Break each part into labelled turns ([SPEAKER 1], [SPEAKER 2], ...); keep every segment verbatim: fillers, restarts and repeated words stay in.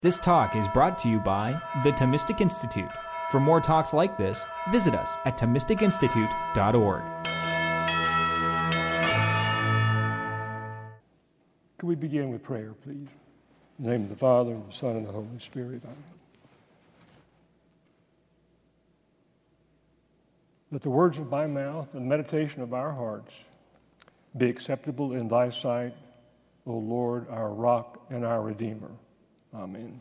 [SPEAKER 1] This talk is brought to you by the Thomistic Institute. For more talks like this, visit us at thomistic institute dot org.
[SPEAKER 2] Could we begin with prayer, please? In the name of the Father, and the Son, and the Holy Spirit. Amen. That the words of my mouth and the meditation of our hearts be acceptable in thy sight, O Lord, our rock and our Redeemer. Amen.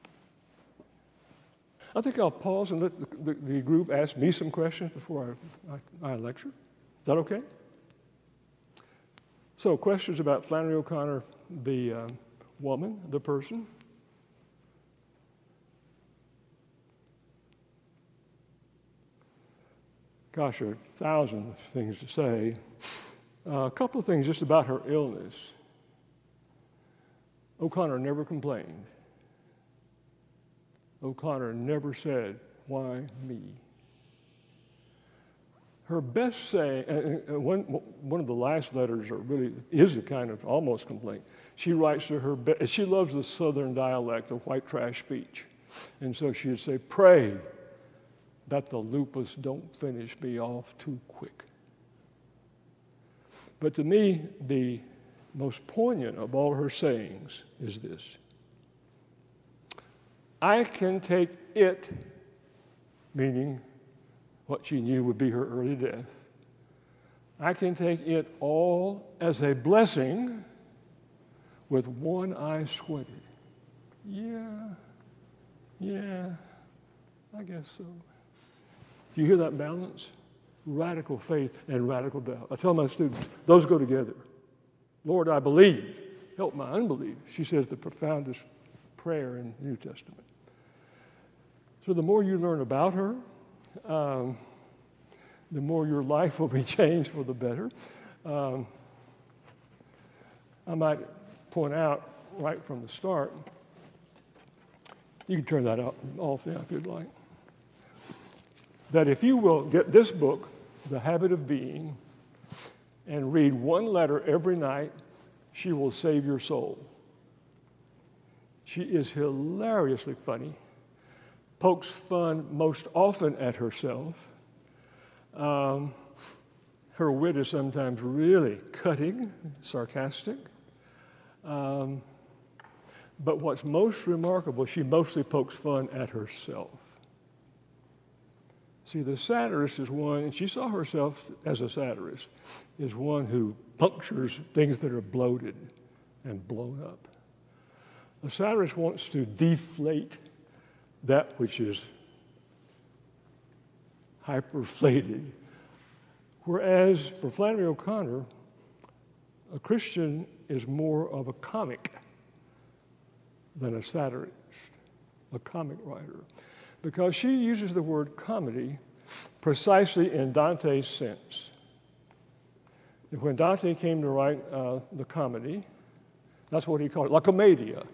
[SPEAKER 2] I think I'll pause and let the, the, the group ask me some questions before I, I, I lecture. Is that okay? So, questions about Flannery O'Connor, the uh, woman, the person. Gosh, there are thousands of things to say. Uh, a couple of things just about her illness. O'Connor never complained. O'Connor never said, "Why me?" Her best saying, and one, one of the last letters are really is a kind of almost complaint. She writes to her, be- she loves the southern dialect of white trash speech. And so she would say, "Pray that the lupus don't finish me off too quick." But to me, the most poignant of all her sayings is this: I can take it, meaning what she knew would be her early death. I can take it all as a blessing with one eye squinted. Yeah, yeah, I guess so. Do you hear that balance? Radical faith and radical doubt. I tell my students, those go together. Lord, I believe. Help my unbelief. She says the profoundest prayer in the New Testament. So the more you learn about her, um, the more your life will be changed for the better. Um, I might point out right from the start, you can turn that out, off now if you'd like, that if you will get this book, The Habit of Being, and read one letter every night, she will save your soul. She is hilariously funny, pokes fun most often at herself. Um, her wit is sometimes really cutting, sarcastic. Um, but what's most remarkable, she mostly pokes fun at herself. See, the satirist is one, and she saw herself as a satirist, is one who punctures things that are bloated and blown up. A satirist wants to deflate that which is hyperflated. Whereas for Flannery O'Connor, a Christian is more of a comic than a satirist, a comic writer. Because she uses the word comedy precisely in Dante's sense. When Dante came to write uh, the comedy, that's what he called it, La Commedia.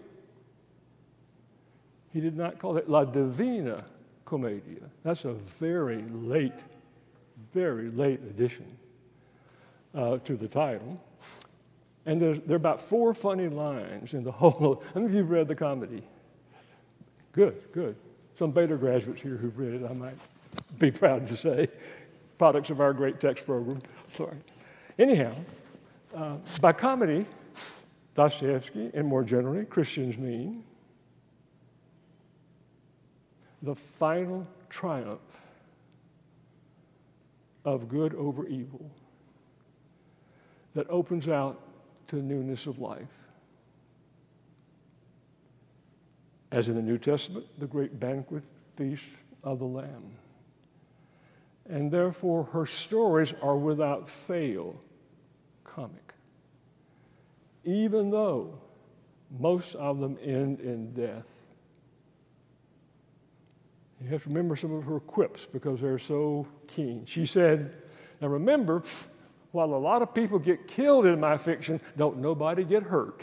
[SPEAKER 2] He did not call it La Divina Commedia. That's a very late, very late addition uh, to the title. And there's, there are about four funny lines in the whole. How many of you have read the comedy? Good, good. Some Baylor graduates here who've read it, I might be proud to say, products of our great text program. Sorry. Anyhow, uh, by comedy, Dostoevsky, and more generally, Christians mean the final triumph of good over evil that opens out to newness of life. As in the New Testament, the great banquet feast of the Lamb. And therefore, her stories are without fail comic, even though most of them end in death. You have to remember some of her quips because they're so keen. She said, now remember, while a lot of people get killed in my fiction, don't nobody get hurt.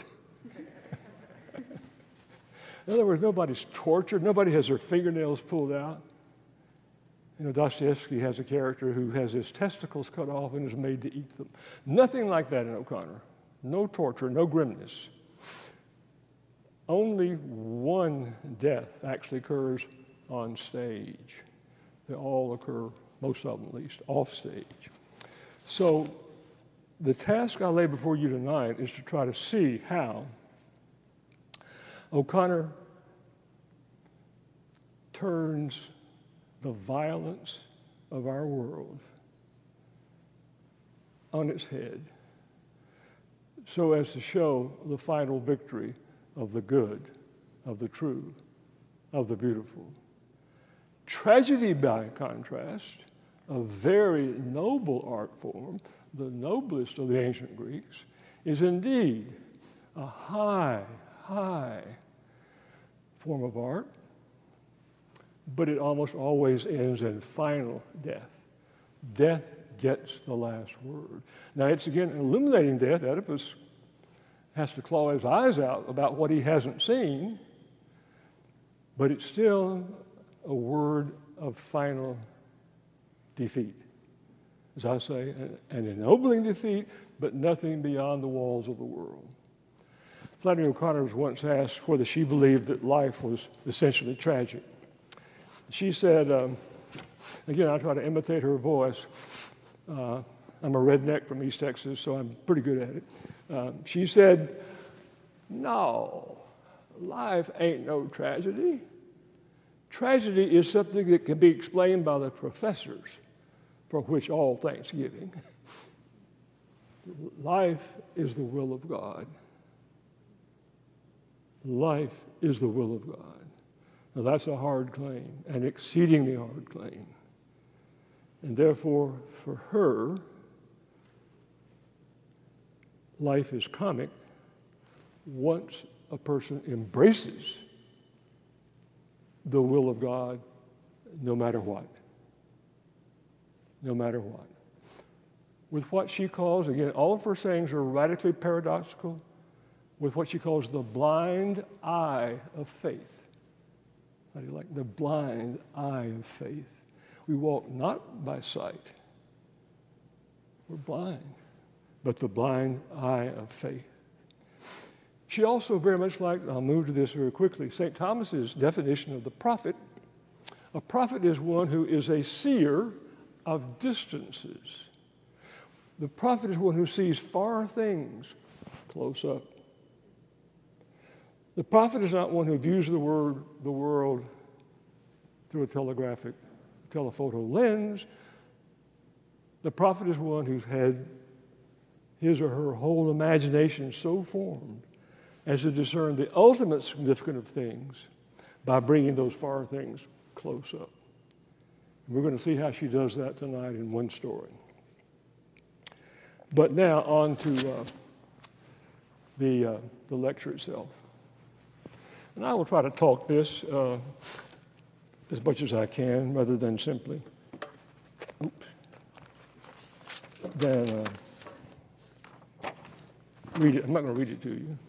[SPEAKER 2] In other words, nobody's tortured. Nobody has their fingernails pulled out. You know, Dostoevsky has a character who has his testicles cut off and is made to eat them. Nothing like that in O'Connor. No torture, no grimness. only one death actually occurs on stage. They all occur, most of them at least, off stage. So the task I lay before you tonight is to try to see how O'Connor turns the violence of our world on its head so as to show the final victory of the good, of the true, of the beautiful. Tragedy, by contrast, a very noble art form, the noblest of the ancient Greeks, is indeed a high, high form of art, but it almost always ends in final death. Death gets the last word. Now, it's again an illuminating death. Oedipus has to claw his eyes out about what he hasn't seen, but it's still a word of final defeat. As I say, an ennobling defeat, but nothing beyond the walls of the world. Flannery O'Connor was once asked whether she believed that life was essentially tragic. She said, um, again, I try to imitate her voice. Uh, I'm a redneck from East Texas, so I'm pretty good at it. Uh, she said, no, life ain't no tragedy. Tragedy is something that can be explained by the professors, for which all thanksgiving. Life is the will of God. Life is the will of God. Now that's a hard claim, an exceedingly hard claim. And therefore, for her, life is comic once a person embraces the will of God, no matter what. No matter what. With what she calls, again, all of her sayings are radically paradoxical, with what she calls the blind eye of faith. How do you like the blind eye of faith? We walk not by sight. We're blind, but the blind eye of faith. She also very much liked, I'll move to this very quickly, Saint Thomas's definition of the prophet. A prophet is one who is a seer of distances. The prophet is one who sees far things close up. The prophet is not one who views the, word, the world through a telegraphic, telephoto lens. The prophet is one who's had his or her whole imagination so formed as to discern the ultimate significance of things by bringing those far things close up. And we're going to see how she does that tonight in one story. But now on to uh, the, uh, the lecture itself. And I will try to talk this uh, as much as I can, rather than simply, oops, than uh, read it. I'm not going to read it to you.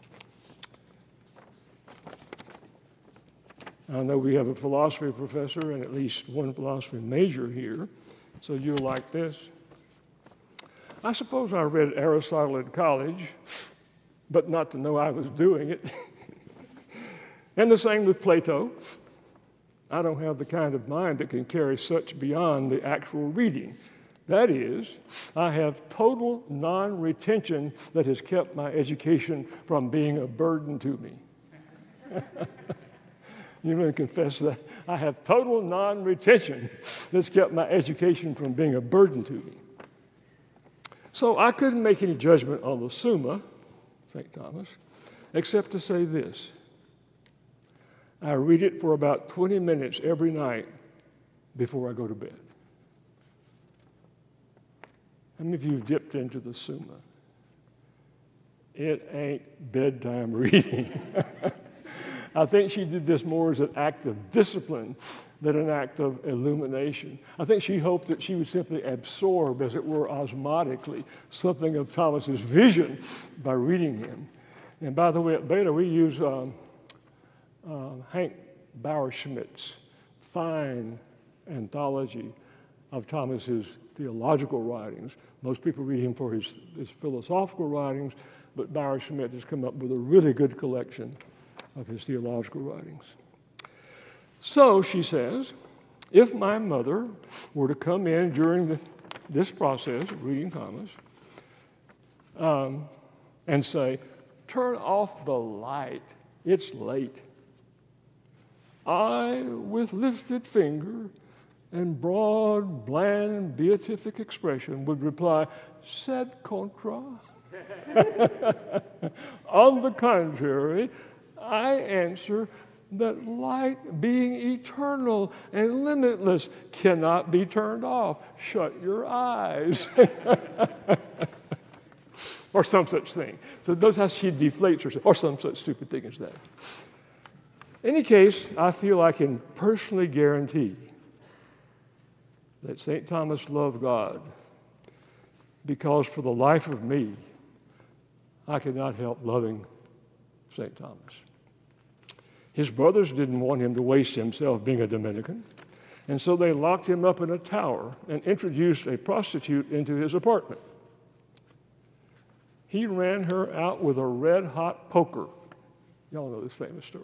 [SPEAKER 2] I know we have a philosophy professor and at least one philosophy major here, so you'll like this. I suppose I read Aristotle in college, but not to know I was doing it. And the same with Plato. I don't have the kind of mind that can carry such beyond the actual reading. That is, I have total non-retention that has kept my education from being a burden to me. You may confess that. I have total non-retention that's kept my education from being a burden to me. So I couldn't make any judgment on the Summa, Saint Thomas, except to say this. I read it for about twenty minutes every night before I go to bed. How many of you have dipped into the Summa? It ain't bedtime reading. I think she did this more as an act of discipline than an act of illumination. I think she hoped that she would simply absorb, as it were, osmotically, something of Thomas's vision by reading him. And by the way, at Beta, we use um, uh, Hank Bauerschmidt's fine anthology of Thomas's theological writings. Most people read him for his, his philosophical writings, but Bauerschmidt has come up with a really good collection of his theological writings. So, she says, if my mother were to come in during the, this process of reading Thomas um, and say, turn off the light, it's late, I, with lifted finger and broad, bland, beatific expression, would reply, sed contra. On the contrary, I answer that light, being eternal and limitless, cannot be turned off. Shut your eyes. Or some such thing. So those how she deflates herself, or some such stupid thing as that. In any case, I feel I can personally guarantee that Saint Thomas loved God, because for the life of me, I could not help loving Saint Thomas. His brothers didn't want him to waste himself being a Dominican, and so they locked him up in a tower and introduced a prostitute into his apartment. He ran her out with a red-hot poker. Y'all know this famous story.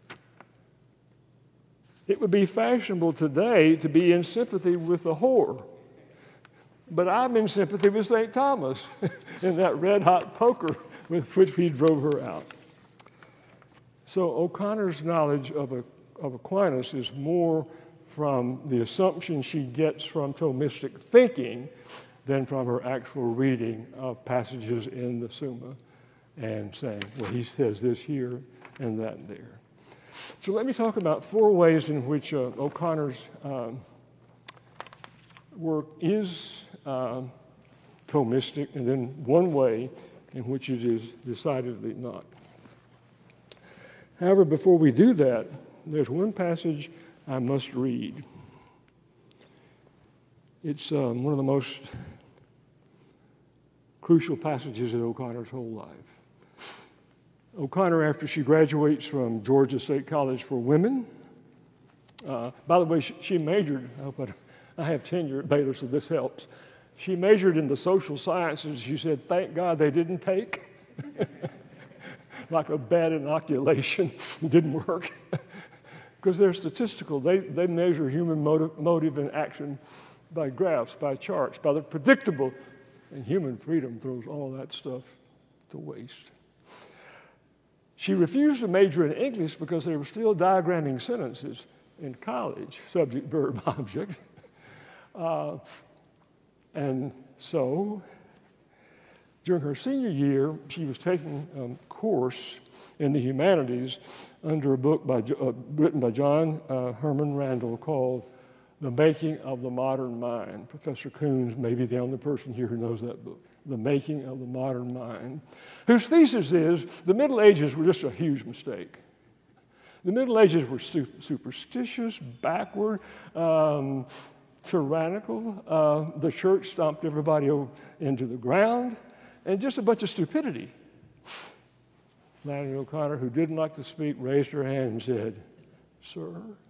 [SPEAKER 2] It would be fashionable today to be in sympathy with the whore, but I'm in sympathy with Saint Thomas in that red-hot poker with which he drove her out. So O'Connor's knowledge of, a, of Aquinas is more from the assumption she gets from Thomistic thinking than from her actual reading of passages in the Summa and saying, well, he says this here and that there. So let me talk about four ways in which uh, O'Connor's um, work is uh, Thomistic, and then one way in which it is decidedly not. However, before we do that, there's one passage I must read. It's um, one of the most crucial passages in O'Connor's whole life. O'Connor, after she graduates from Georgia State College for Women, uh, by the way, she, she majored, I, hope I, I have tenure at Baylor, so this helps. She majored in the social sciences. She said, thank God they didn't take. Like a bad inoculation. It didn't work. Because they're statistical. They, they measure human motive, motive and action by graphs, by charts, by the predictable. And human freedom throws all that stuff to waste. She refused to major in English because they were still diagramming sentences in college, subject, verb, object. Uh, and so, during her senior year, she was taking a um, course in the humanities under a book by, uh, written by John uh, Herman Randall called The Making of the Modern Mind. Professor Coons may be the only person here who knows that book. The Making of the Modern Mind, whose thesis is the Middle Ages were just a huge mistake. The Middle Ages were stu- superstitious, backward, um, tyrannical. Uh, the church stomped everybody into the ground, and just a bunch of stupidity. Flannery O'Connor, who didn't like to speak, raised her hand and said, "Sir,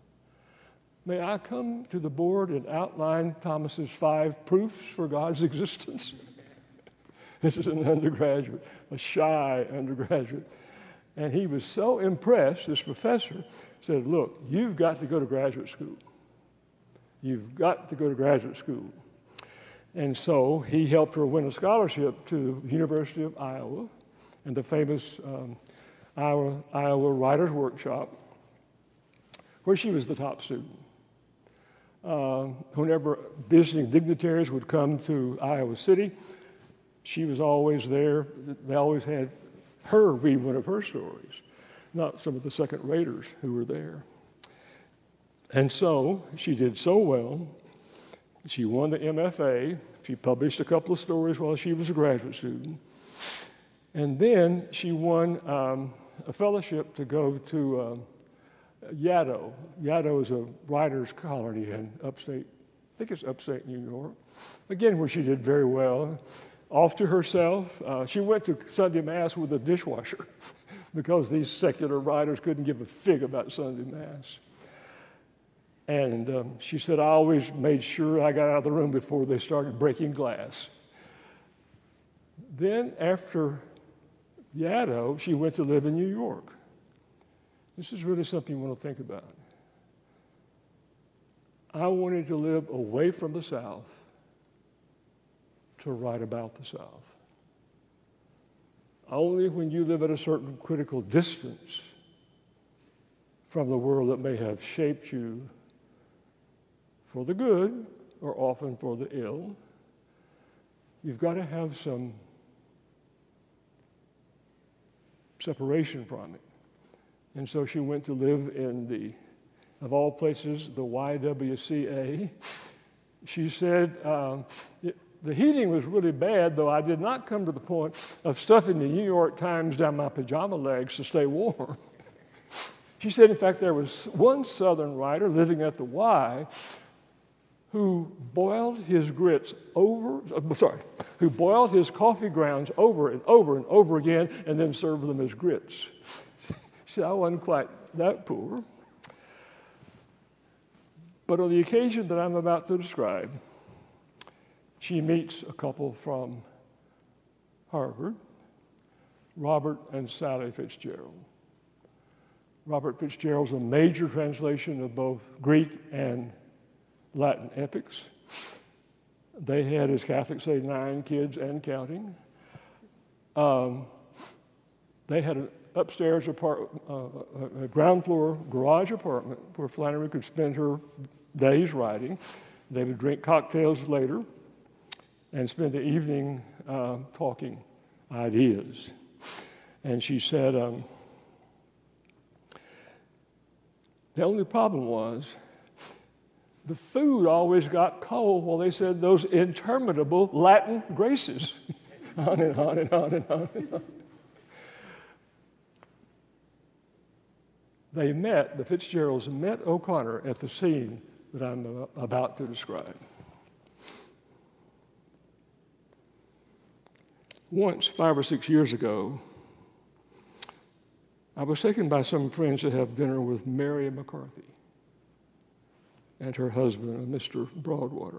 [SPEAKER 2] may I come to the board and outline Thomas's five proofs for God's existence?" This is an undergraduate, a shy undergraduate. And he was so impressed, this professor said, "Look, you've got to go to graduate school. You've got to go to graduate school." And so he helped her win a scholarship to the University of Iowa and the famous um, Iowa, Iowa Writers' Workshop, where she was the top student. Uh, whenever visiting dignitaries would come to Iowa City, she was always there. They always had her read one of her stories, not some of the second-raters who were there. And so she did so well. She won the M F A. She published a couple of stories while she was a graduate student. And then she won um, a fellowship to go to uh, Yaddo. Yaddo is a writer's colony in upstate, I think it's upstate New York. Again, where she did very well. Off to herself. Uh, she went to Sunday Mass with a dishwasher because these secular writers couldn't give a fig about Sunday Mass. And um, she said, "I always made sure I got out of the room before they started breaking glass." Then after Yaddo, she went to live in New York. This is really something you want to think about. I wanted to live away from the South to write about the South. Only when you live at a certain critical distance from the world that may have shaped you for the good or often for the ill, you've got to have some separation from it. And so she went to live in the, of all places, the Y W C A. She said, um, it, the heating was really bad, though I did not come to the point of stuffing the New York Times down my pajama legs to stay warm. She said, in fact, there was one Southern writer living at the Y who boiled his grits over, uh, sorry, who boiled his coffee grounds over and over and over again and then served them as grits. She said, I wasn't quite that poor. But on the occasion that I'm about to describe, she meets a couple from Harvard, Robert and Sally Fitzgerald. Robert Fitzgerald's a major translation of both Greek and Latin epics. They had, as Catholics say, nine kids and counting. Um, they had an upstairs apartment, uh, a ground floor garage apartment where Flannery could spend her days writing. They would drink cocktails later and spend the evening uh, talking ideas. And she said, um, the only problem was the food always got cold while they said those interminable Latin graces. on and on and on and on and on. They met, the Fitzgeralds met O'Connor at the scene that I'm about to describe. Once, five or six years ago, I was taken by some friends to have dinner with Mary McCarthy and her husband, Mister Broadwater.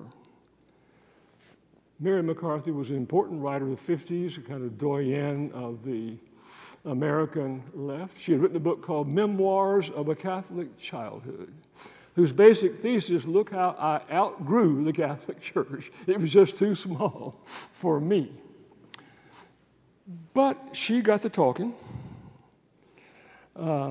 [SPEAKER 2] Mary McCarthy was an important writer of the fifties, a kind of doyen of the American left. She had written a book called Memoirs of a Catholic Childhood, whose basic thesis, look how I outgrew the Catholic Church. It was just too small for me. But she got to talking uh,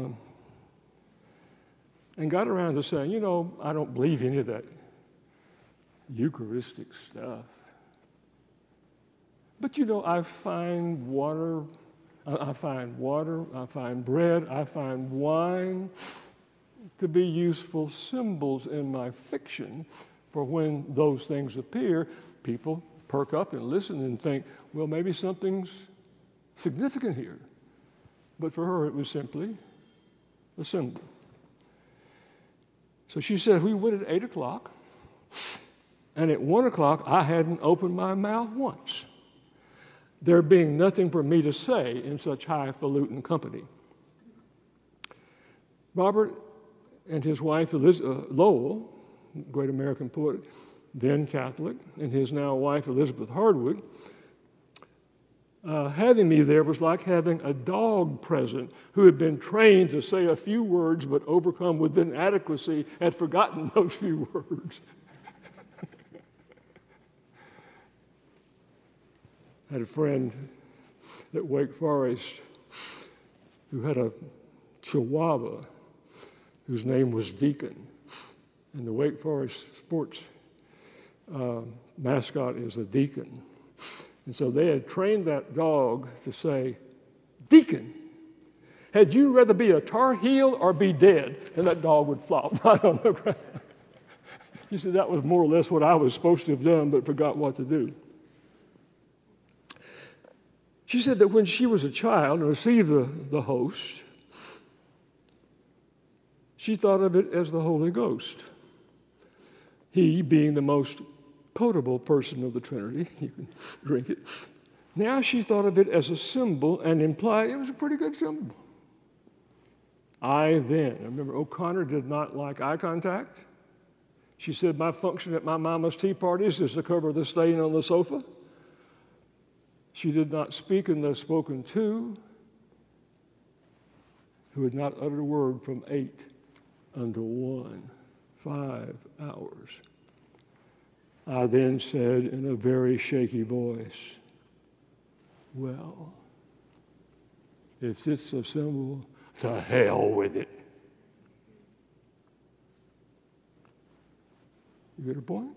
[SPEAKER 2] and got around to saying, you know, I don't believe any of that Eucharistic stuff. But, you know, I find water, I find water, I find bread, I find wine to be useful symbols in my fiction for when those things appear, people perk up and listen and think, well, maybe something's significant here. But for her, it was simply a symbol. So she said, we went at eight o'clock, and at one o'clock, I hadn't opened my mouth once, there being nothing for me to say in such highfalutin company. Robert and his wife, Eliz- uh, Lowell, great American poet, then Catholic, and his now wife, Elizabeth Hardwood, Uh, having me there was like having a dog present who had been trained to say a few words but overcome with inadequacy had forgotten those few words. I had a friend at Wake Forest who had a Chihuahua whose name was Deacon. And the Wake Forest sports uh, mascot is a deacon. And so they had trained that dog to say, Deacon, had you rather be a Tar Heel or be dead? And that dog would flop right on the ground. She said that was more or less what I was supposed to have done, but forgot what to do. She said that when she was a child and received the, the host, she thought of it as the Holy Ghost. He being the most potable person of the Trinity, you can drink it. Now she thought of it as a symbol and implied it was a pretty good symbol. I then, remember O'Connor did not like eye contact. She said, my function at my mama's tea parties is to cover the stain on the sofa. She did not speak unless spoken to. who had not uttered a word from eight until one, five hours. I then said in a very shaky voice, well, if it's a symbol, to hell with it. You get a point?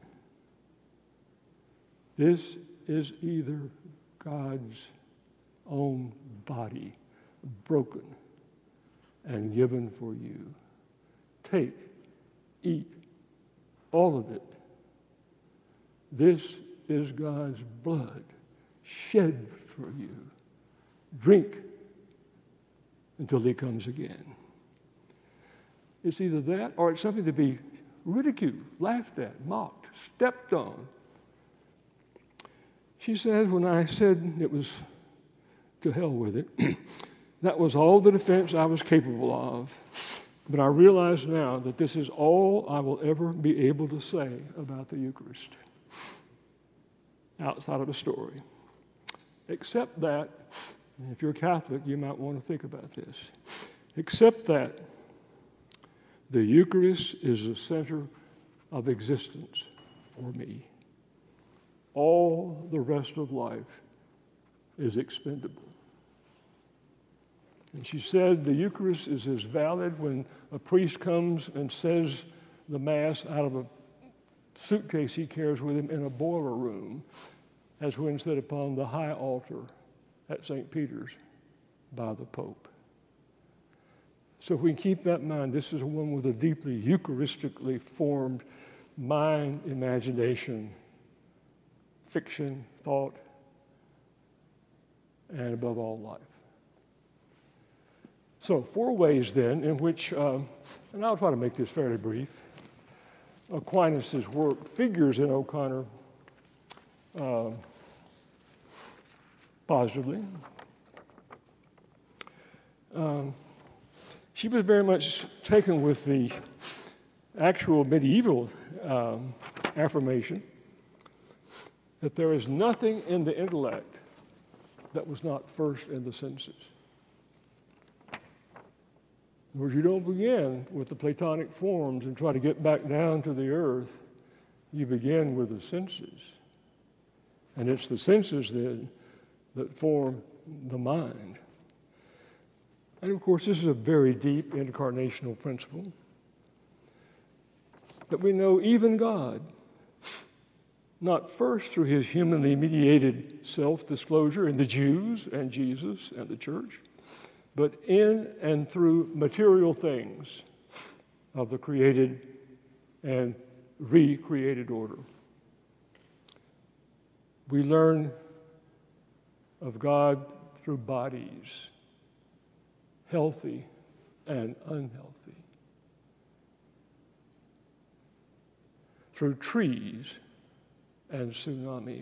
[SPEAKER 2] This is either God's own body, broken and given for you. Take, eat, all of it. This is God's blood shed for you. Drink until he comes again. It's either that or it's something to be ridiculed, laughed at, mocked, stepped on. She said, when I said it was to hell with it, that was all the defense I was capable of. But I realize now that this is all I will ever be able to say about the Eucharist outside of the story. Except that, if you're Catholic, you might want to think about this. Except that the Eucharist is the center of existence for me. All the rest of life is expendable. And she said the Eucharist is as valid when a priest comes and says the Mass out of a suitcase he carries with him in a boiler room as when said upon the high altar at Saint Peter's by the Pope. So if we can keep that in mind, this is one with a deeply Eucharistically formed mind, imagination, fiction, thought, and above all, life. So four ways then in which, uh, and I'll try to make this fairly brief, Aquinas' work figures in O'Connor uh, positively. Um, she was very much taken with the actual medieval um, affirmation that there is nothing in the intellect that was not first in the senses. In other words, you don't begin with the Platonic forms and try to get back down to the earth. You begin with the senses. And it's the senses then that form the mind. And of course, this is a very deep incarnational principle. That we know even God, not first through his humanly mediated self-disclosure in the Jews and Jesus and the church, but in and through material things of the created and recreated order. We learn of God through bodies, healthy and unhealthy, through trees and tsunamis,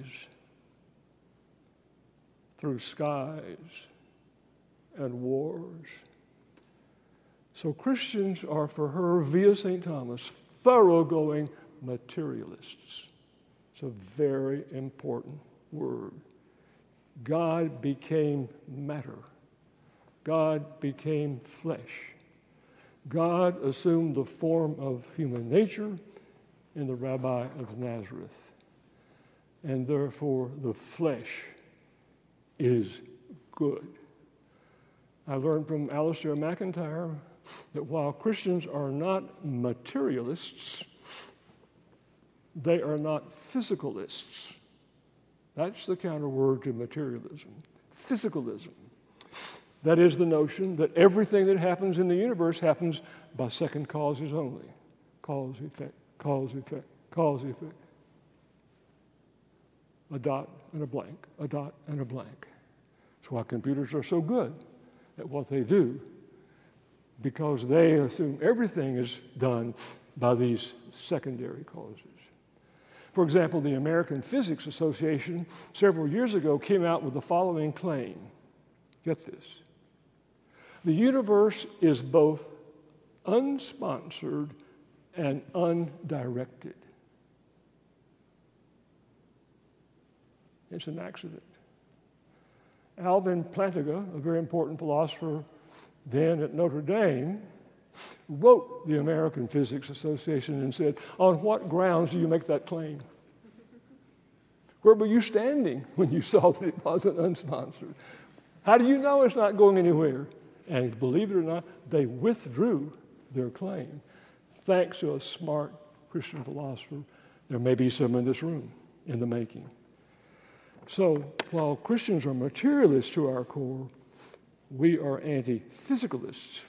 [SPEAKER 2] through skies and wars. So Christians are, for her, via Saint Thomas, thoroughgoing materialists. It's a very important word. God became matter. God became flesh. God assumed the form of human nature in the Rabbi of Nazareth. And therefore, the flesh is good. I learned from Alistair McIntyre that while Christians are not materialists, they are not physicalists. That's the counter word to materialism, physicalism. That is the notion that everything that happens in the universe happens by second causes only. Cause, effect, cause, effect, cause, effect. A dot and a blank, a dot and a blank. That's why computers are so good at what they do, because they assume everything is done by these secondary causes. For example, the American Physics Association several years ago came out with the following claim. Get this. The universe is both unsponsored and undirected. It's an accident. Alvin Plantinga, a very important philosopher then at Notre Dame, wrote the American Physics Association and said, on what grounds do you make that claim? Where were you standing when you saw that it wasn't unsponsored? How do you know it's not going anywhere? And believe it or not, they withdrew their claim, thanks to a smart Christian philosopher. There may be some in this room in the making. So while Christians are materialists to our core, we are anti-physicalists.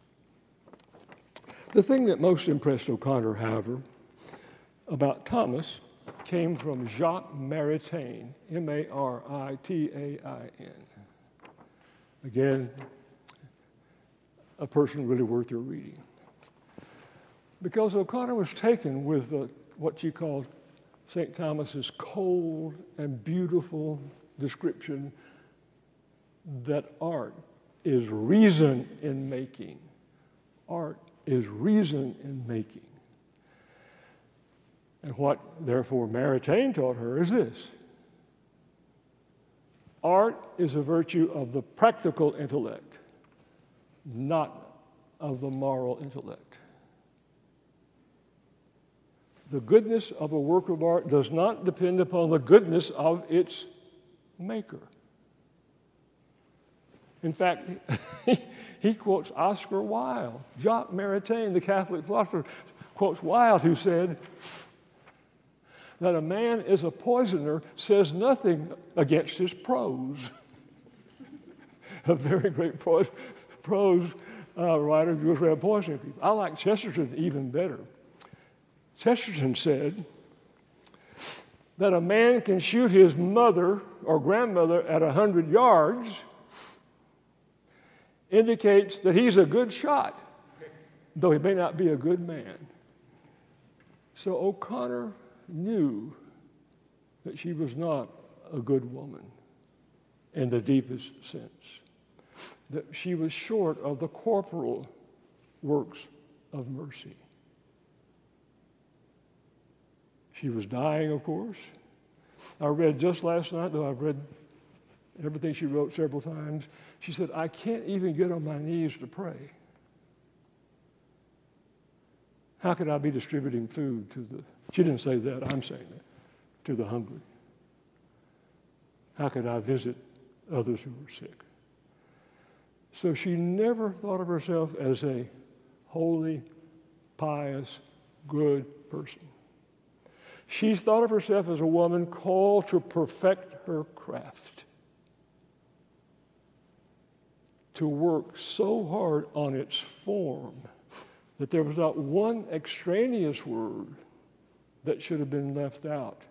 [SPEAKER 2] The thing that most impressed O'Connor, however, about Thomas came from Jacques Maritain, M A R I T A I N. Again, a person really worth your reading. Because O'Connor was taken with the, what she called Saint Thomas's cold and beautiful description that art is reason in making. Art is reason in making. And what, therefore, Maritain taught her is this. Art is a virtue of the practical intellect, not of the moral intellect. The goodness of a work of art does not depend upon the goodness of its maker. In fact, he quotes Oscar Wilde. Jacques Maritain, the Catholic philosopher, quotes Wilde, who said that a man is a poisoner says nothing against his prose. A very great prose, prose uh, writer who was around poisoning people. I like Chesterton even better. Chesterton said that a man can shoot his mother or grandmother at one hundred yards indicates that he's a good shot, though he may not be a good man. So O'Connor knew that she was not a good woman in the deepest sense, that she was short of the corporal works of mercy. She was dying, of course. I read just last night, though I've read everything she wrote several times, she said, I can't even get on my knees to pray. How could I be distributing food to the, she didn't say that, I'm saying that, to the hungry? How could I visit others who were sick? So she never thought of herself as a holy, pious, good person. She thought of herself as a woman called to perfect her craft, to work so hard on its form that there was not one extraneous word that should have been left out,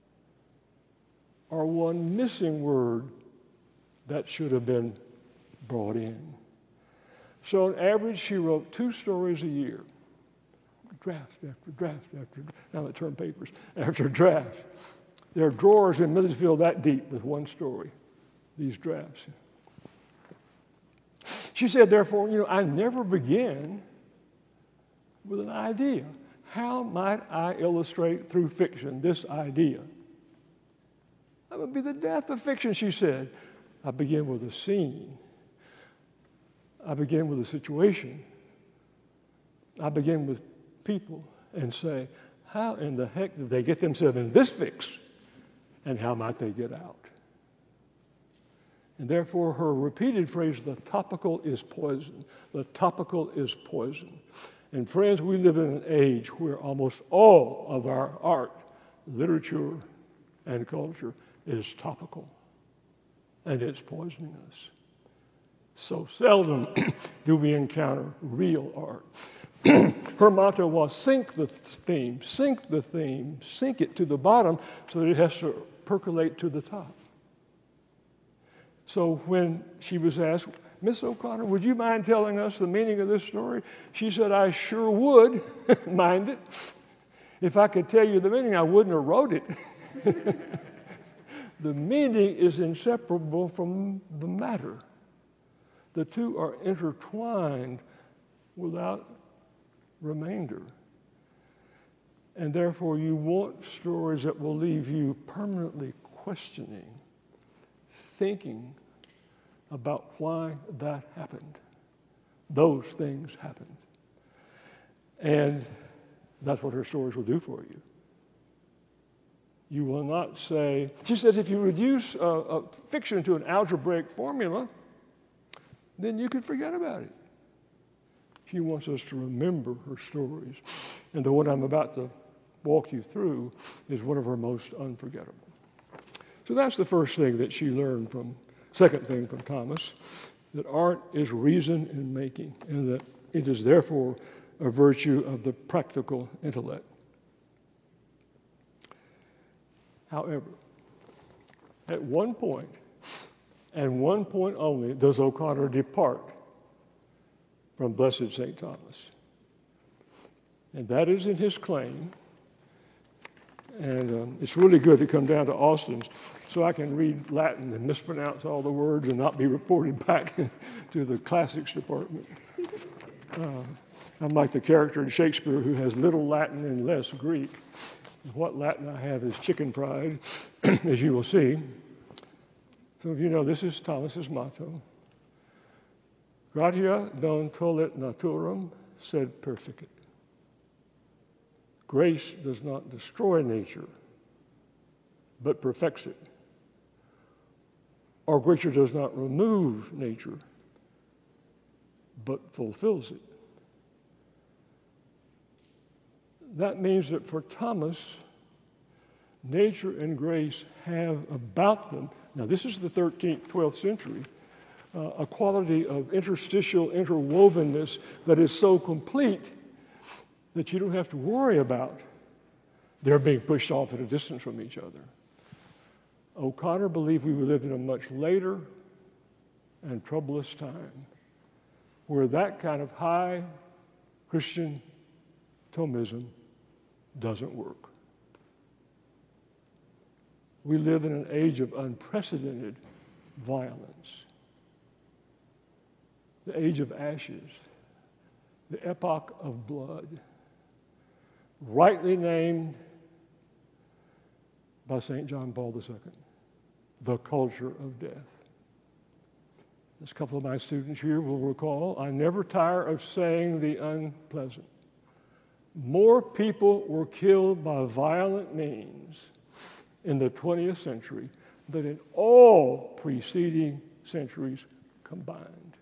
[SPEAKER 2] or one missing word that should have been brought in. So on average, she wrote two stories a year. Draft after draft after, now I turn papers, after draft. There are drawers in Middlesfield that deep with one story, these drafts. She said, therefore, you know, I never begin with an idea. How might I illustrate through fiction this idea? That would be the death of fiction, she said. I begin with a scene. I begin with a situation. I begin with people and say, how in the heck did they get themselves in this fix? And how might they get out? And therefore, her repeated phrase, the topical is poison. The topical is poison. And friends, we live in an age where almost all of our art, literature, and culture is topical. And it's poisoning us. So seldom do we encounter real art. Her motto was sink the theme, sink the theme, sink it to the bottom so that it has to percolate to the top. So when she was asked, Miss O'Connor, would you mind telling us the meaning of this story? She said, I sure would mind it. If I could tell you the meaning, I wouldn't have wrote it. The meaning is inseparable from the matter. The two are intertwined without remainder. And therefore, you want stories that will leave you permanently questioning, thinking about why that happened. Those things happened. And that's what her stories will do for you. You will not say, she says, if you reduce a, a fiction to an algebraic formula, then you can forget about it. She wants us to remember her stories. And the one I'm about to walk you through is one of her most unforgettable. So that's the first thing that she learned from, second thing from Thomas, that art is reason in making, and that it is therefore a virtue of the practical intellect. However, at one point, and one point only, does O'Connor depart from Blessed Saint Thomas. And that is in his claim. And um, it's really good to come down to Austin's so I can read Latin and mispronounce all the words and not be reported back to the classics department. Uh, I'm like the character in Shakespeare who has little Latin and less Greek. What Latin I have is chicken pride, as you will see. Some of you know this is Thomas's motto. Gratia non tollit naturam, sed perficit. Grace does not destroy nature, but perfects it. Or grace does not remove nature, but fulfills it. That means that for Thomas, nature and grace have about them, now this is the thirteenth, twelfth century, uh, a quality of interstitial interwovenness that is so complete that you don't have to worry about their being pushed off at a distance from each other. O'Connor believed we would live in a much later and troublous time where that kind of high Christian Thomism doesn't work. We live in an age of unprecedented violence, the age of ashes, the epoch of blood, rightly named by Saint John Paul the Second, the culture of death. As a couple of my students here will recall, I never tire of saying the unpleasant. More people were killed by violent means in the twentieth century than in all preceding centuries combined.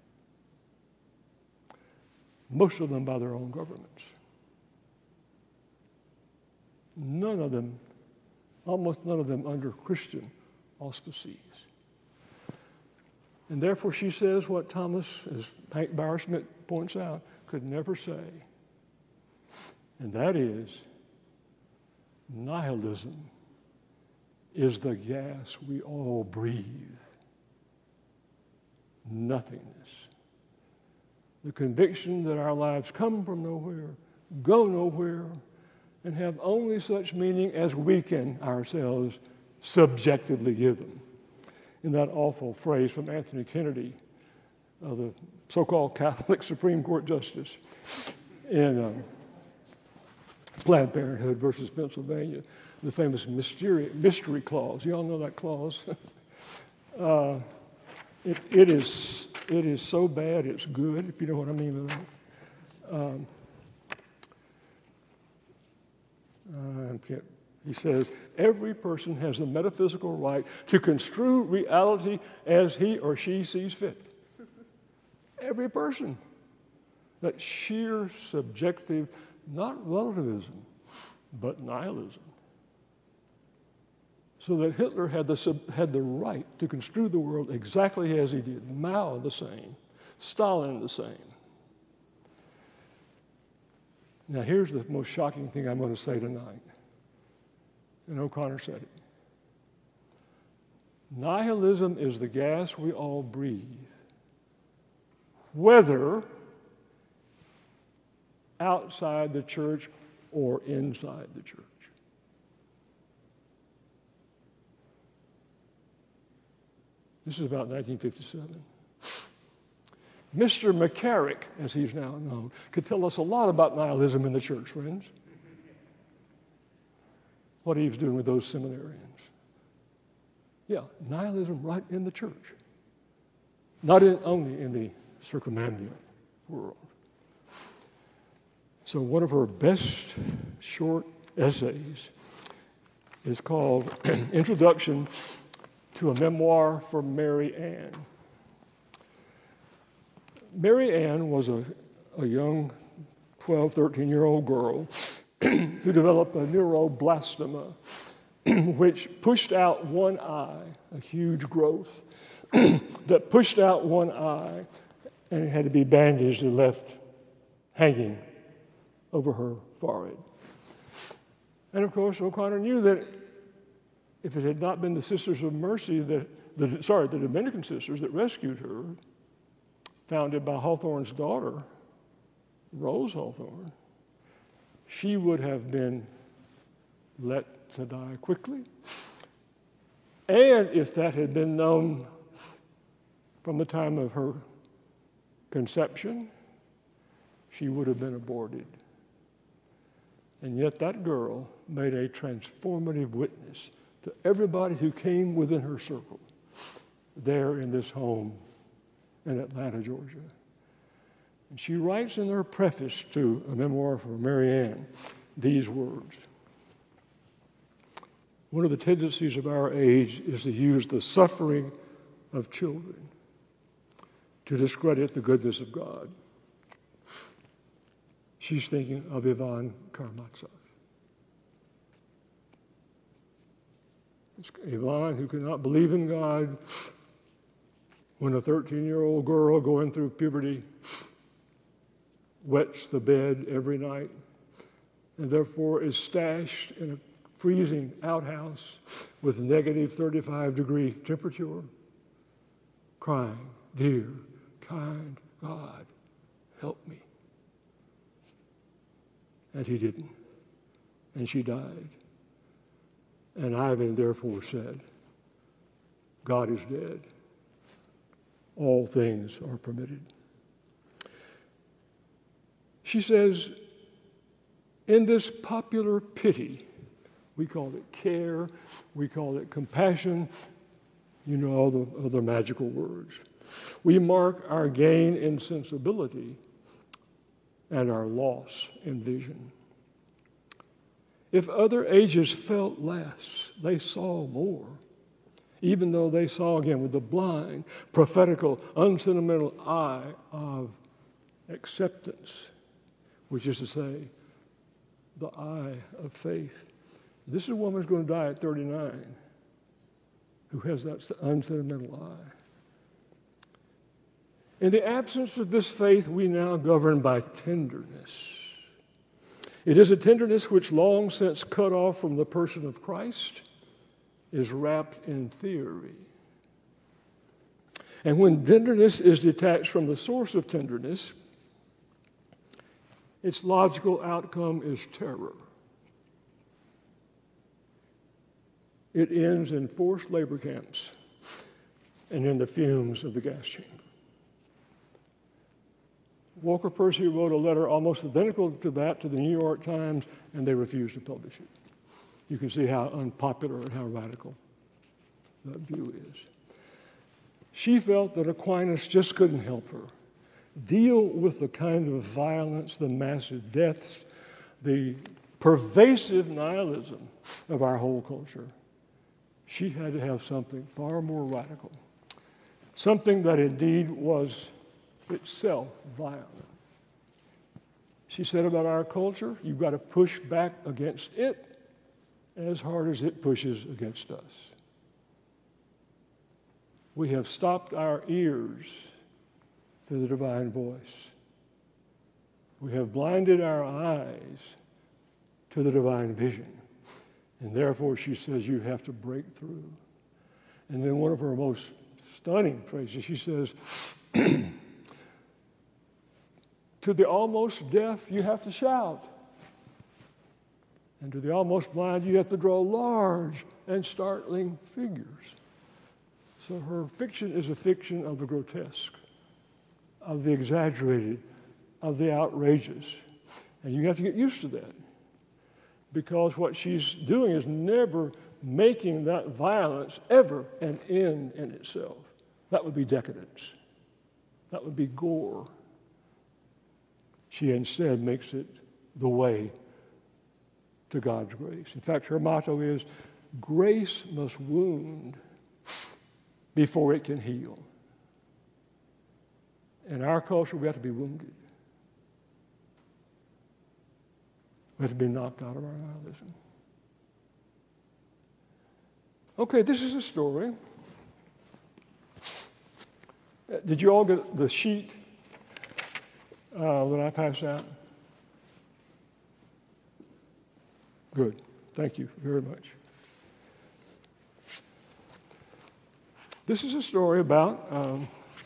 [SPEAKER 2] Most of them by their own governments. None of them, almost none of them under Christian auspices. And therefore she says what Thomas, as Hank Bowersmith points out, could never say. And that is, nihilism is the gas we all breathe. Nothingness. The conviction that our lives come from nowhere, go nowhere, and have only such meaning as we can ourselves subjectively give them. In that awful phrase from Anthony Kennedy, uh, the so-called Catholic Supreme Court Justice in uh, Planned Parenthood versus Pennsylvania, the famous mystery, mystery clause. You all know that clause? uh, it, it, is, it is so bad it's good, if you know what I mean by that. Um, uh, I can't, he says, every person has the metaphysical right to construe reality as he or she sees fit. Every person. That sheer subjective, not relativism, but nihilism. So that Hitler had the, had the right to construe the world exactly as he did. Mao the same. Stalin the same. Now here's the most shocking thing I'm going to say tonight. And O'Connor said it. Nihilism is the gas we all breathe, whether outside the church or inside the church. This is about nineteen fifty-seven. Mister McCarrick, as he's now known, could tell us a lot about nihilism in the church, friends. What he was doing with those seminarians. Yeah, nihilism right in the church. Not in, only in the circumambulate world. So one of her best short essays is called Introduction to a Memoir for Mary Ann. Mary Ann was a, a young twelve, thirteen-year-old girl who developed a neuroblastoma, which pushed out one eye, a huge growth, that pushed out one eye, and it had to be bandaged and left hanging over her forehead. And of course, O'Connor knew that if it had not been the Sisters of Mercy, that the, sorry, the Dominican sisters that rescued her, founded by Hawthorne's daughter, Rose Hawthorne, she would have been let to die quickly. And if that had been known from the time of her conception, she would have been aborted. And yet that girl made a transformative witness to everybody who came within her circle there in this home in Atlanta, Georgia. And she writes in her preface to a memoir for Mary Ann these words. One of the tendencies of our age is to use the suffering of children to discredit the goodness of God. She's thinking of Ivan Karamazov. It's Ivan, who could not believe in God when a thirteen-year-old girl going through puberty wets the bed every night and therefore is stashed in a freezing outhouse with negative thirty-five degree temperature, crying, "Dear, kind God, help me." And he didn't. And she died. And Ivan therefore said, God is dead. All things are permitted. She says, in this popular pity, we call it care, we call it compassion, you know all the other magical words. We mark our gain in sensibility and our loss in vision. If other ages felt less, they saw more, even though they saw again with the blind, prophetical, unsentimental eye of acceptance, which is to say, the eye of faith. This is a woman who's going to die at thirty-nine, who has that unsentimental eye. In the absence of this faith, we now govern by tenderness. It is a tenderness which, long since cut off from the person of Christ, is wrapped in theory. And when tenderness is detached from the source of tenderness, its logical outcome is terror. It ends in forced labor camps and in the fumes of the gas chamber. Walker Percy wrote a letter almost identical to that to the New York Times, and they refused to publish it. You can see how unpopular and how radical that view is. She felt that Aquinas just couldn't help her deal with the kind of violence, the massive deaths, the pervasive nihilism of our whole culture. She had to have something far more radical, something that indeed was itself violent. She said about our culture, you've got to push back against it as hard as it pushes against us. We have stopped our ears to the divine voice. We have blinded our eyes to the divine vision. And therefore, she says, you have to break through. And then one of her most stunning phrases, she says, to the almost deaf, you have to shout. And to the almost blind, you have to draw large and startling figures. So her fiction is a fiction of the grotesque, of the exaggerated, of the outrageous. And you have to get used to that, because what she's doing is never making that violence ever an end in itself. That would be decadence. That would be gore. She instead makes it the way to God's grace. In fact, her motto is, grace must wound before it can heal. In our culture, we have to be wounded. We have to be knocked out of our nihilism. Okay, this is a story. Did you all get the sheet uh, that I passed out? Good. Thank you very much. This is a story about, um,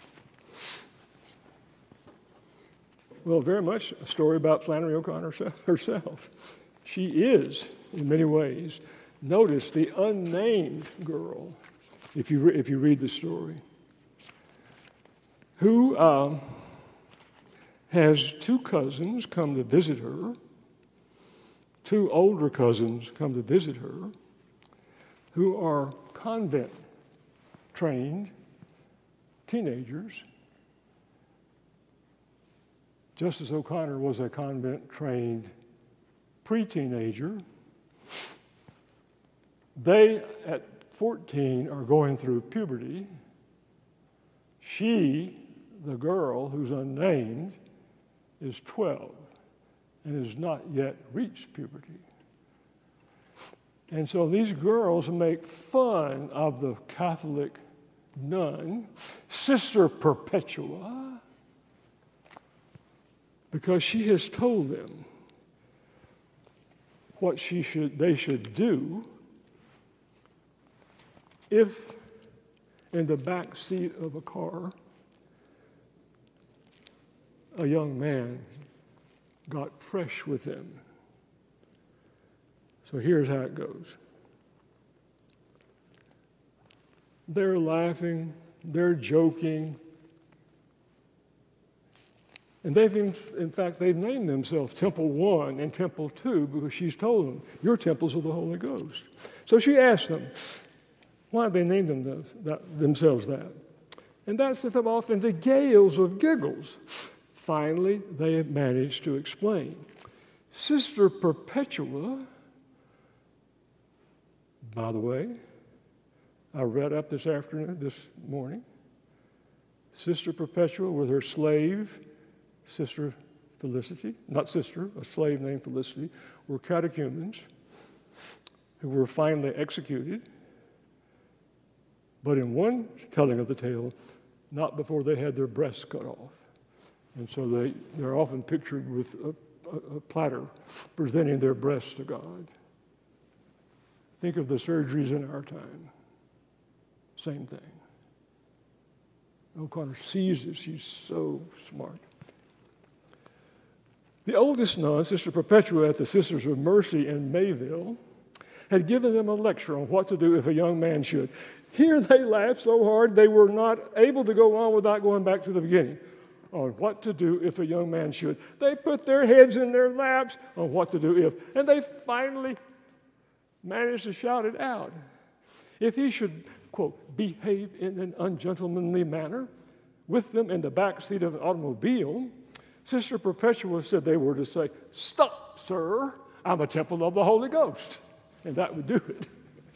[SPEAKER 2] well, very much a story about Flannery O'Connor herself. She is, in many ways, notice the unnamed girl, if you, re- if you read the story, who um, has two cousins come to visit her, two older cousins come to visit her, who are convent-trained teenagers. Justice O'Connor was a convent-trained pre-teenager. They, at fourteen, are going through puberty. She, the girl who's unnamed, is twelve and has not yet reached puberty. And so these girls make fun of the Catholic nun, Sister Perpetua, because she has told them what she should, they should do if in the back seat of a car a young man got fresh with them. So here's how it goes. They're laughing, they're joking, and they've, in, in fact, they've named themselves Temple One and Temple Two because she's told them, you're temples of the Holy Ghost. So she asked them, why they named them those, that, themselves that? And that set them off into gales of giggles. Finally, they have managed to explain. Sister Perpetua, by the way, I read up this afternoon, this morning, Sister Perpetua with her slave, Sister Felicity, not sister, a slave named Felicity, were catechumens who were finally executed. But in one telling of the tale, not before they had their breasts cut off. And so they, they're often pictured with a, a, a platter presenting their breasts to God. Think of the surgeries in our time. Same thing. O'Connor sees it. She's so smart. The oldest nun, Sister Perpetua at the Sisters of Mercy in Mayville, had given them a lecture on what to do if a young man should. Here they laughed so hard they were not able to go on without going back to the beginning on what to do if a young man should. They put their heads in their laps on what to do if, and they finally managed to shout it out. If he should, quote, behave in an ungentlemanly manner with them in the back seat of an automobile, Sister Perpetua said they were to say, stop, sir, I'm a temple of the Holy Ghost. And that would do it.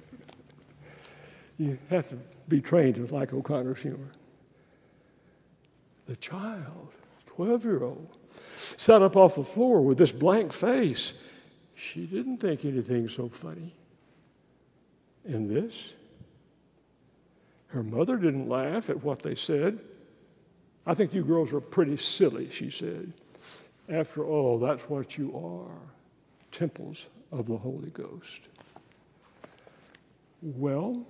[SPEAKER 2] You have to be trained to like O'Connor's humor. The child, twelve-year-old, sat up off the floor with this blank face. She didn't think anything so funny in this. Her mother didn't laugh at what they said. I think you girls are pretty silly, she said. After all, that's what you are, temples of the Holy Ghost. Well,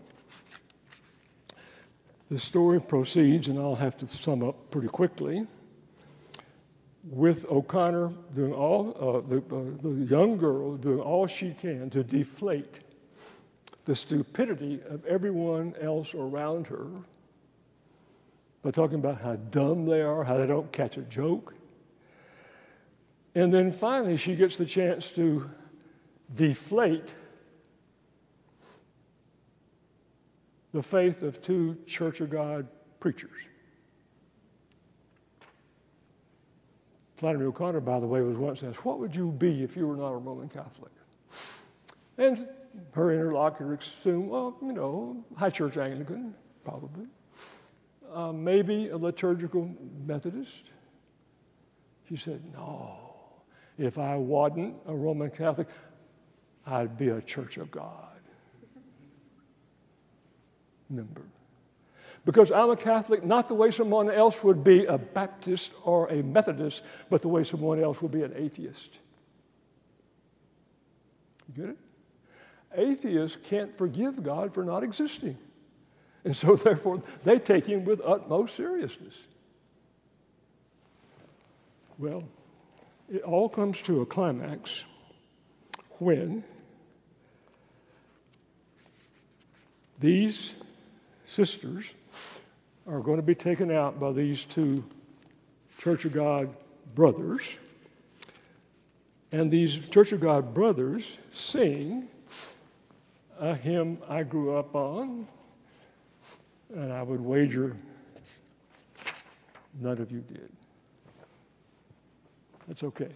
[SPEAKER 2] the story proceeds, and I'll have to sum up pretty quickly, with O'Connor doing all, uh, the, uh, the young girl doing all she can to deflate the stupidity of everyone else around her by talking about how dumb they are, how they don't catch a joke. And then finally, she gets the chance to deflate the faith of two Church of God preachers. Flannery O'Connor, by the way, was once asked, what would you be if you were not a Roman Catholic? And her interlocutor assumed, well, you know, high church Anglican, probably. Uh, maybe a liturgical Methodist. She said, no, if I wasn't a Roman Catholic, I'd be a Church of God member. Because I'm a Catholic, not the way someone else would be a Baptist or a Methodist, but the way someone else would be an atheist. You get it? Atheists can't forgive God for not existing. And so, therefore, they take him with utmost seriousness. Well, it all comes to a climax when these sisters are going to be taken out by these two Church of God brothers. And these Church of God brothers sing a hymn I grew up on, and I would wager none of you did. That's okay.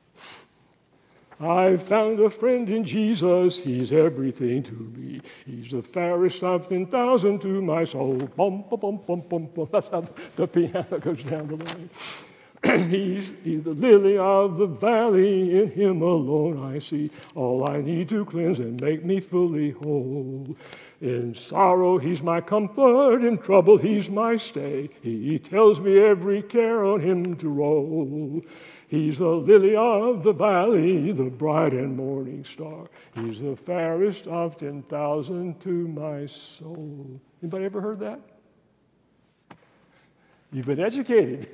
[SPEAKER 2] I've found a friend in Jesus, he's everything to me. He's the fairest of ten thousand to my soul. Bum, bum, bum, bum, bum, bum. That's how the piano goes down the line. he's, he's the lily of the valley, in him alone I see all I need to cleanse and make me fully whole. In sorrow he's my comfort, in trouble he's my stay. He tells me every care on him to roll. He's the lily of the valley, the bright and morning star. He's the fairest of ten thousand to my soul. Anybody ever heard that? You've been educated.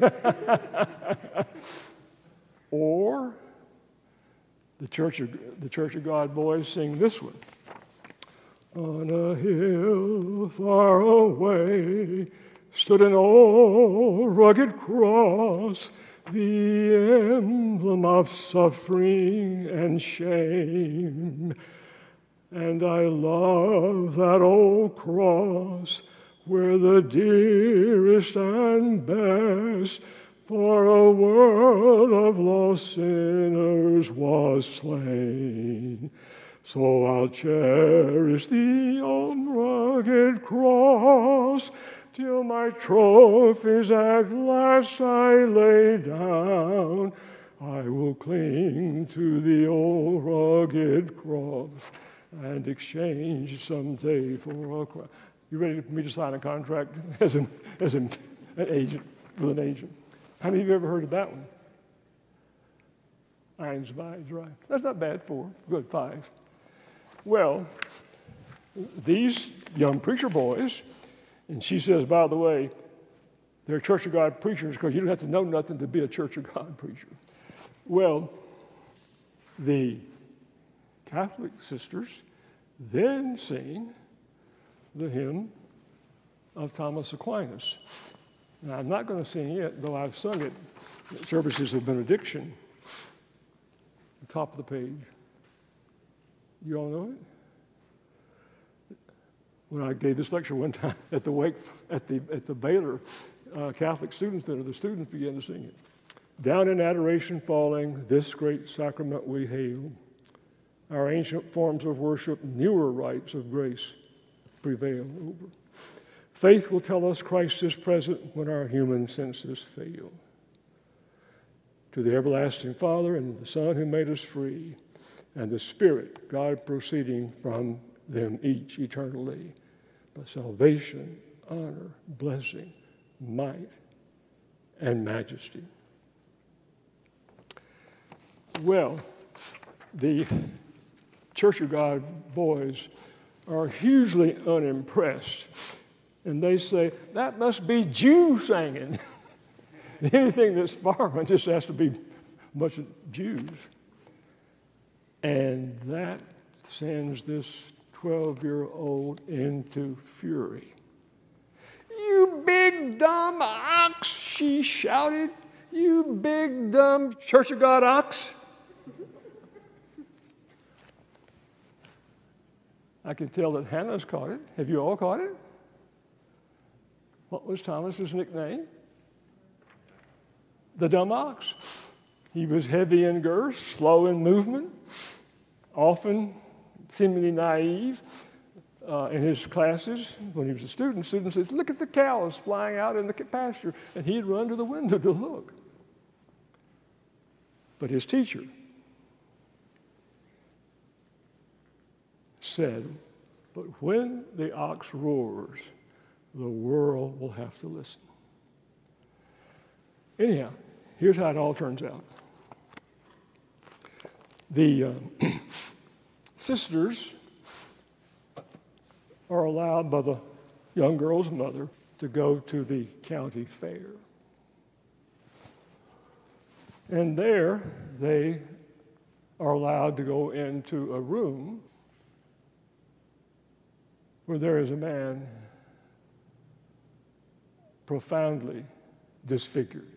[SPEAKER 2] Or the Church of, the Church of God boys sing this one. On a hill far away stood an old rugged cross, the emblem of suffering and shame. And I love that old cross where the dearest and best for a world of lost sinners was slain. So I'll cherish the old rugged cross till my trophies at last I lay down. I will cling to the old rugged cross and exchange someday for a crown. You ready for me to sign a contract as an, as an, an agent, with an agent? How many of you ever heard of that one? Irons Vines, right. That's not bad, four. Good, five. Well, these young preacher boys, and she says, by the way, they're Church of God preachers because you don't have to know nothing to be a Church of God preacher. Well, the Catholic sisters then sing the hymn of Thomas Aquinas. Now, I'm not going to sing it, though I've sung it at services of benediction. The top of the page. You all know it? When I gave this lecture one time at the Wake, at the at the Baylor uh, Catholic Student Center, the students began to sing it. Down in adoration falling, this great sacrament we hail. Our ancient forms of worship, newer rites of grace prevail over. Faith will tell us Christ is present when our human senses fail. To the everlasting Father and the Son who made us free, and the Spirit, God proceeding from them each eternally, but salvation, honor, blessing, might, and majesty. Well, the Church of God boys are hugely unimpressed, and they say, that must be Jew singing. Anything that's foreign just has to be a bunch of Jews. And that sends this twelve-year-old into fury. You big dumb ox, she shouted. You big dumb Church of God ox. I can tell that Hannah's caught it. Have you all caught it? What was Thomas's nickname? The dumb ox. He was heavy in girth, slow in movement, often seemingly naive uh, in his classes. When he was a student, students said, look at the cows flying out in the pasture, and he'd run to the window to look. But his teacher said, but when the ox roars, the world will have to listen. Anyhow, here's how it all turns out. The uh, sisters are allowed by the young girl's mother to go to the county fair. And there they are allowed to go into a room where there is a man profoundly disfigured.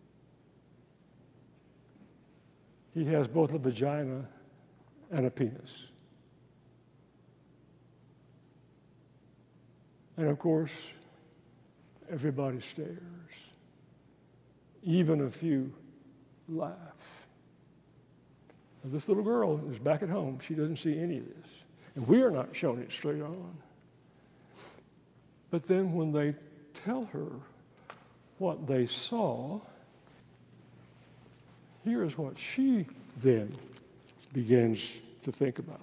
[SPEAKER 2] He has both a vagina and a penis. And of course, everybody stares. Even a few laugh. Now, this little girl is back at home. She doesn't see any of this. And we are not shown it straight on. But then when they tell her what they saw, here's what she then begins to think about.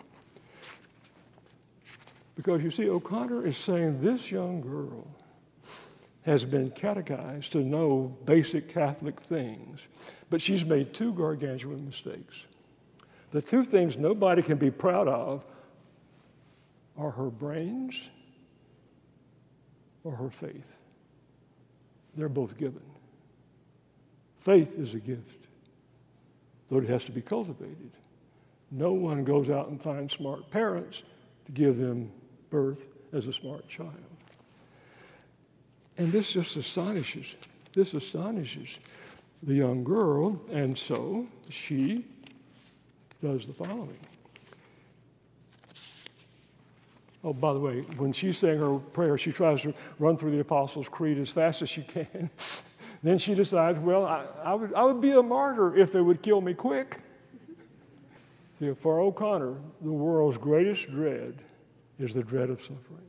[SPEAKER 2] Because you see, O'Connor is saying this young girl has been catechized to know basic Catholic things, but she's made two gargantuan mistakes. The two things nobody can be proud of are her brains or her faith. They're both given. Faith is a gift, though it has to be cultivated. No one goes out and finds smart parents to give them birth as a smart child. And this just astonishes, this astonishes the young girl, and so she does the following. Oh, by the way, when she's saying her prayer, she tries to run through the Apostles' Creed as fast as she can. Then she decides, well, I, I, would, I would be a martyr if they would kill me quick. See, for O'Connor, the world's greatest dread is the dread of suffering.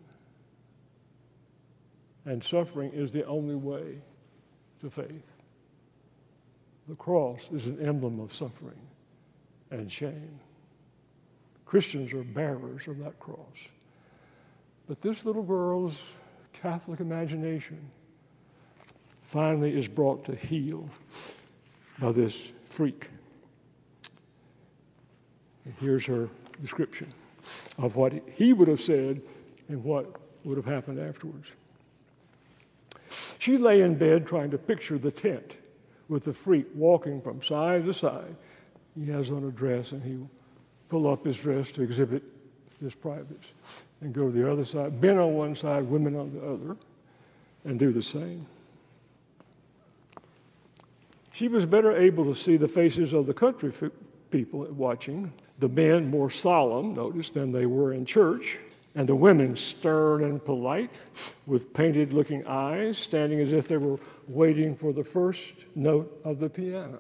[SPEAKER 2] And suffering is the only way to faith. The cross is an emblem of suffering and shame. Christians are bearers of that cross. But this little girl's Catholic imagination finally is brought to heel by this freak. And here's her description of what he would have said and what would have happened afterwards. She lay in bed trying to picture the tent with the freak walking from side to side. He has on a dress, and he will pull up his dress to exhibit his privates and go to the other side, men on one side, women on the other, and do the same. She was better able to see the faces of the country f- people watching, the men more solemn, notice, than they were in church, and the women stern and polite, with painted-looking eyes, standing as if they were waiting for the first note of the piano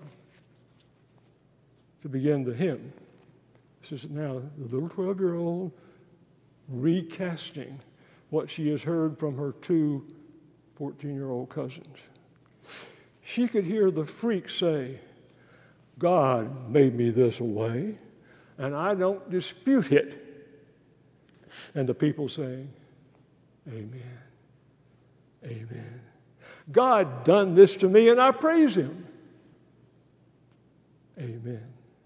[SPEAKER 2] to begin the hymn. This is now the little twelve-year-old recasting what she has heard from her two fourteen-year-old cousins. She could hear the freak say, God made me this way, and I don't dispute it. And the people saying, amen, amen. God done this to me, and I praise him. Amen,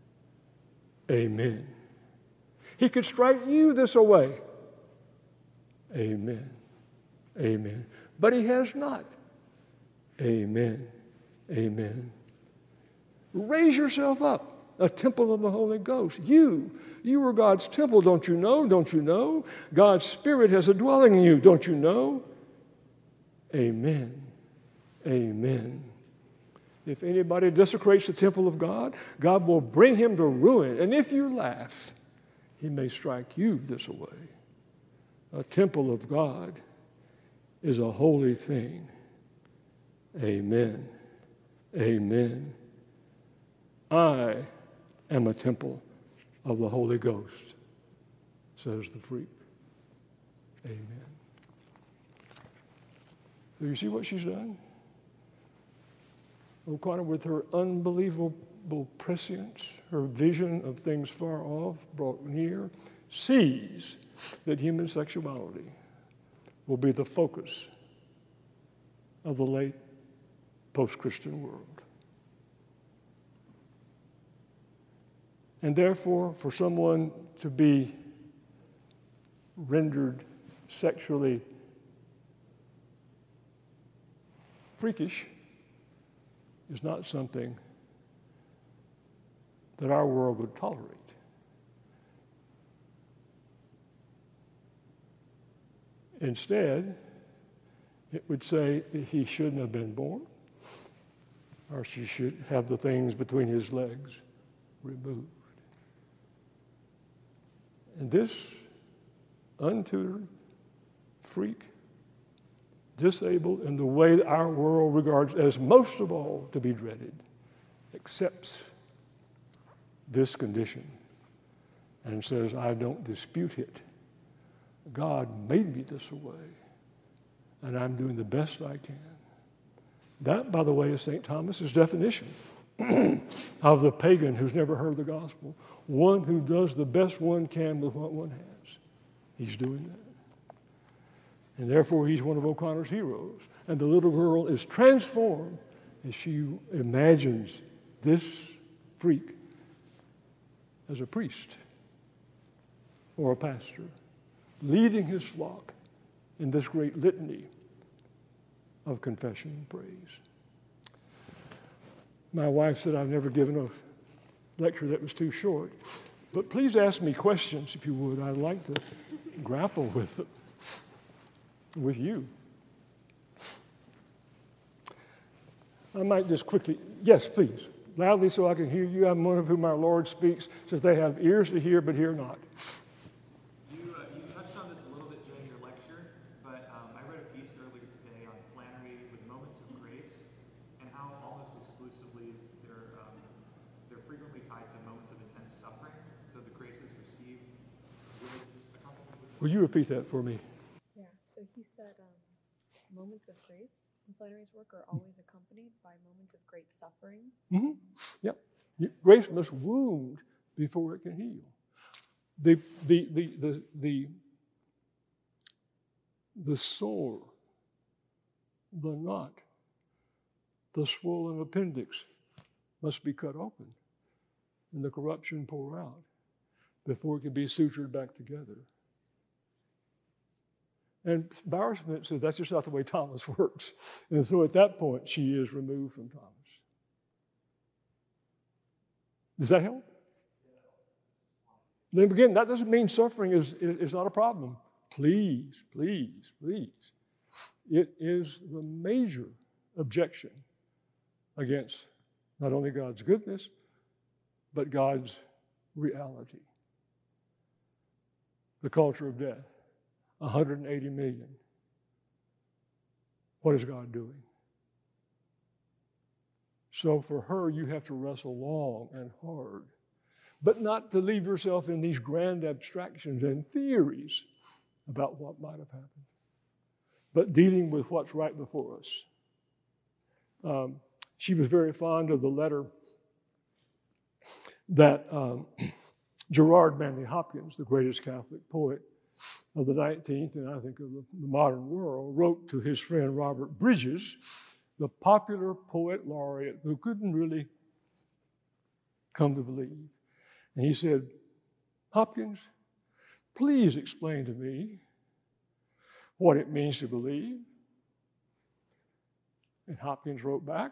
[SPEAKER 2] amen. He could strike you this away. Amen, amen. But he has not. Amen, amen. Raise yourself up, a temple of the Holy Ghost. You, you are God's temple, don't you know? Don't you know? God's Spirit has a dwelling in you, don't you know? Amen, amen. If anybody desecrates the temple of God, God will bring him to ruin. And if you laugh, he may strike you this way. A temple of God is a holy thing. Amen. Amen. I am a temple of the Holy Ghost, says the freak. Amen. So you see what she's done? O'Connor, with her unbelievable prescience, her vision of things far off, brought near, sees that human sexuality will be the focus of the late post-Christian world. And therefore, for someone to be rendered sexually freakish is not something that our world would tolerate. Instead, it would say that he shouldn't have been born, or she should have the things between his legs removed. And this untutored freak, disabled in the way that our world regards as most of all to be dreaded, accepts this condition and says, I don't dispute it. God made me this way, and I'm doing the best I can. That, by the way, is Saint Thomas's definition of the pagan who's never heard the gospel. One who does the best one can with what one has. He's doing that. And therefore, he's one of O'Connor's heroes. And the little girl is transformed as she imagines this freak as a priest or a pastor, leading his flock in this great litany of confession and praise. My wife said I've never given a lecture that was too short, but please ask me questions if you would. I'd like to grapple with them, with you. I might just quickly, yes, please, loudly so I can hear you. I'm one of whom our Lord speaks, says they have ears to hear but hear not.
[SPEAKER 3] You, uh, you touched on this a little bit during your lecture, but um, I read a piece earlier today on Flannery with moments of grace and how almost exclusively they're, um, they're frequently tied to moments of intense suffering, so the grace is received with accompanied with...
[SPEAKER 2] Will you repeat that for me?
[SPEAKER 4] Yeah, so he said um, moments of grace in Flannery's work are always accompanied by moments of great suffering.
[SPEAKER 2] Mm-hmm. Yep. Grace must wound before it can heal. The, the, the, the, the, the sore, the knot, the swollen appendix must be cut open and the corruption pour out before it can be sutured back together. And Bowersmith says that's just not the way Thomas works. And so at that point, she is removed from Thomas. Does that help? Then again, that doesn't mean suffering is, is, is not a problem. Please, please, please. It is the major objection against not only God's goodness, but God's reality. The culture of death. one hundred eighty million. What is God doing? So for her, you have to wrestle long and hard, but not to leave yourself in these grand abstractions and theories about what might have happened, but dealing with what's right before us. Um, she was very fond of the letter that um, Gerard Manley Hopkins, the greatest Catholic poet of the nineteenth and I think of the, the modern world, wrote to his friend Robert Bridges, the popular poet laureate who couldn't really come to believe. And he said, Hopkins, please explain to me what it means to believe. And Hopkins wrote back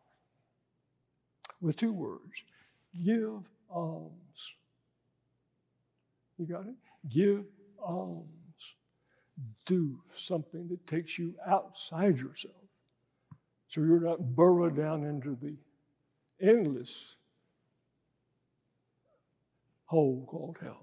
[SPEAKER 2] with two words, give alms. You got it? Give alms. Do something that takes you outside yourself so you're not burrowed down into the endless hole called hell.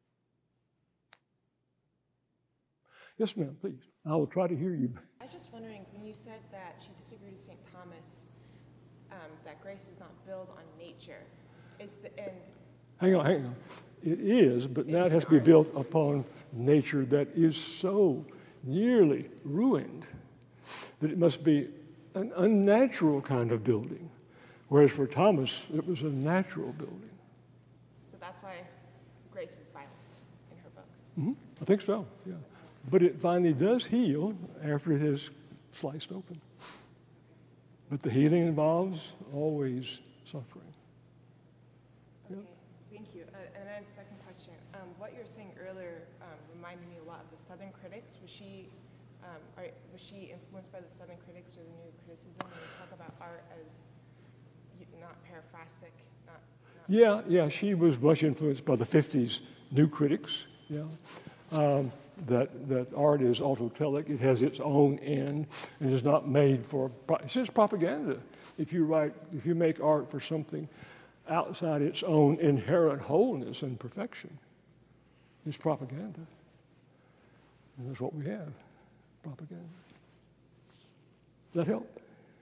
[SPEAKER 2] Yes, ma'am, please. I will try to hear you.
[SPEAKER 5] I was just wondering, when you said that she disagreed with Saint Thomas, um, that grace is not built on nature. It's the and
[SPEAKER 2] Hang on, hang on. It is, but now it has to be built upon nature that is so nearly ruined that it must be an unnatural kind of building. Whereas for Thomas, it was a natural building.
[SPEAKER 5] So that's why grace is violent in her books.
[SPEAKER 2] Mm-hmm. I think so, yeah. But it finally does heal after it is sliced open. But the healing involves always suffering.
[SPEAKER 5] Okay, thank you. Uh, and then second question, um, what you were saying earlier um, reminded me a lot of the Southern critics. Was she, um, are, was she influenced by the Southern critics or the New Criticism when you talk about art as not paraphrastic? Not, not
[SPEAKER 2] Yeah, yeah, she was much influenced by the fifties New Critics, yeah. Um, that, that art is autotelic, it has its own end, and is not made for, it's just propaganda. If you write, if you make art for something outside its own inherent wholeness and perfection, it's propaganda. And that's what we have, propaganda. Does that help?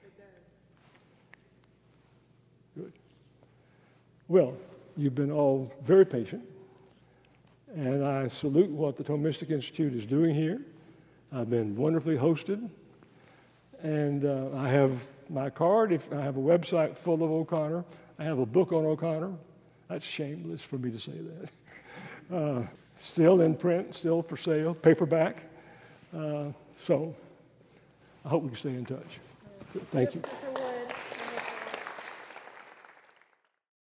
[SPEAKER 2] Good. Well, you've been all very patient, and I salute what the Thomistic Institute is doing here. I've been wonderfully hosted, and uh, I have my card. If I have a website full of O'Connor, I have a book on O'Connor. That's shameless for me to say that. Uh, still in print, still for sale, paperback. Uh, so I hope we can stay in touch. Thank you.
[SPEAKER 4] For